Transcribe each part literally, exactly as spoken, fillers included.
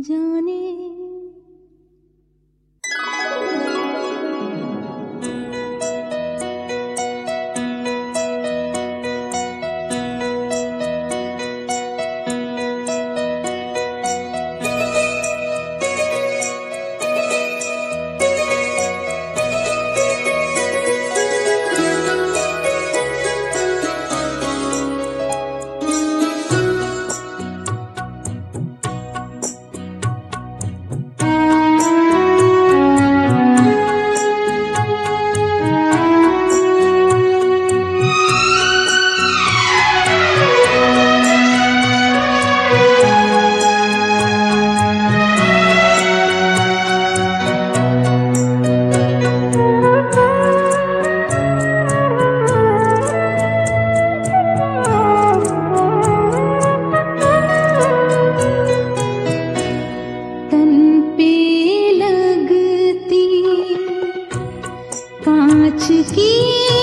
जाने। कांच की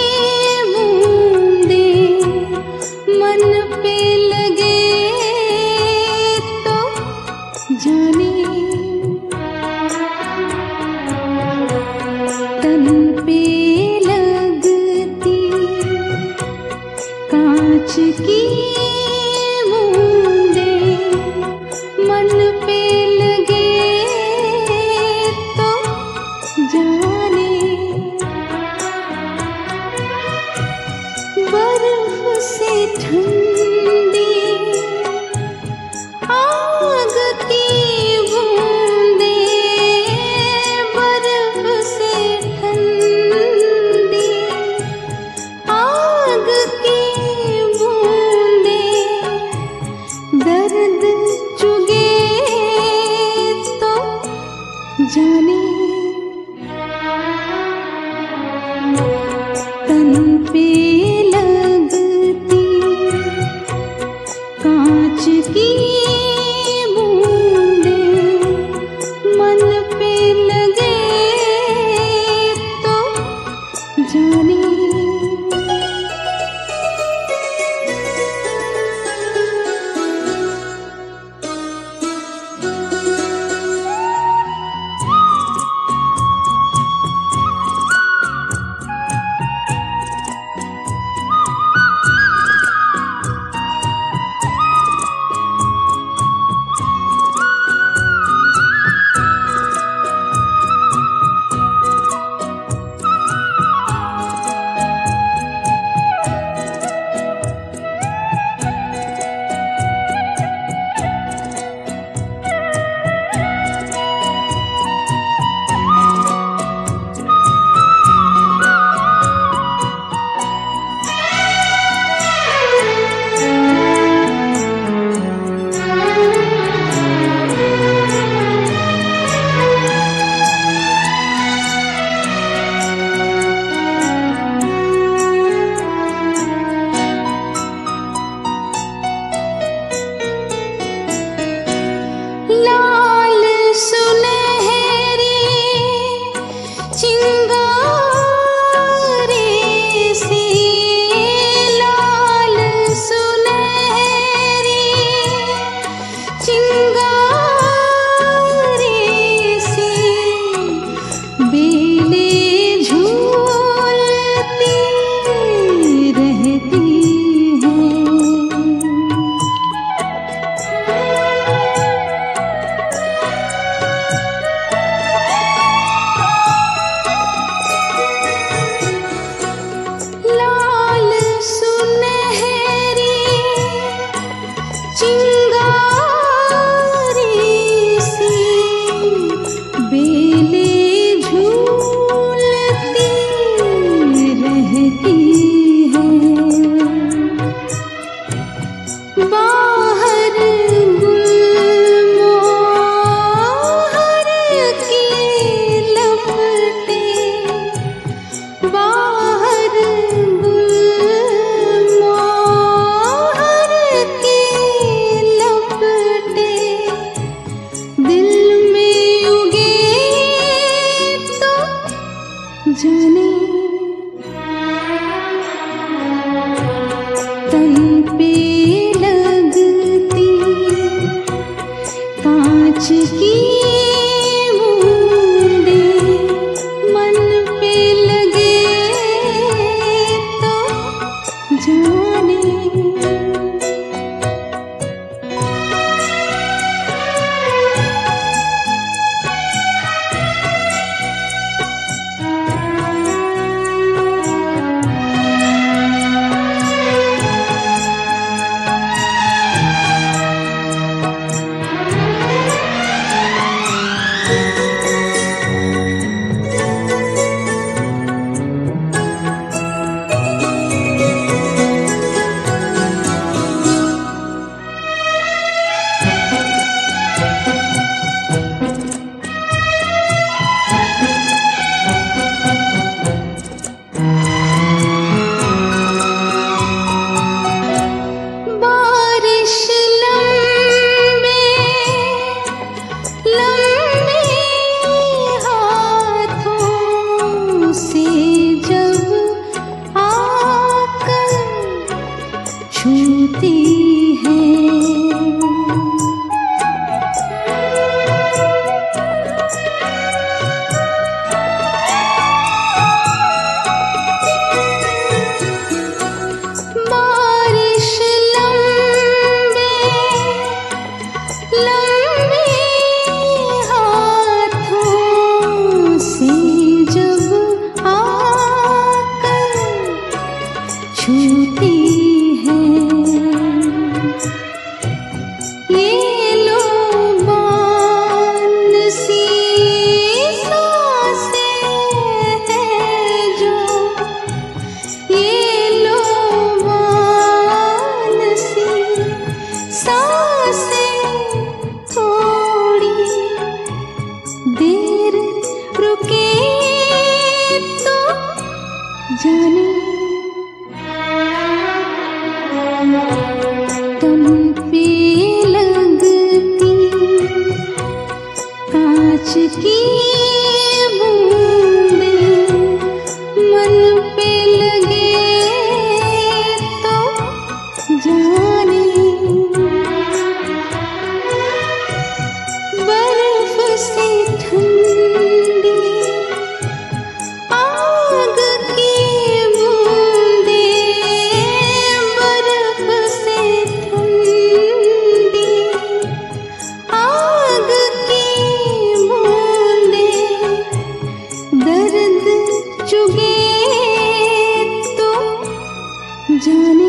बूंदे मन पे लगे तो जाने, तन पे लगती कांच की बूंदे मन पे लगे तो जाने। बर्फ से ठंडी आग की बूंदे, बर्फ से ठंडी आग की बूंदे दर्द चुगे तो जाने, तन पे कांच की बूंदे मन पे लगे तो जाने। बाहर छूती है। ये लोबान सी सांसें हैं जो, ये लोबान सी सांसें थोड़ी देर रुके तो जाने तन पे लगती कांच की बूंदें मन पे लगे तो जाने बर्फ से ठंडी आग की बूंदें, बर्फ से ठंडी आग की बूंदें, दर्द चुगे तो जाने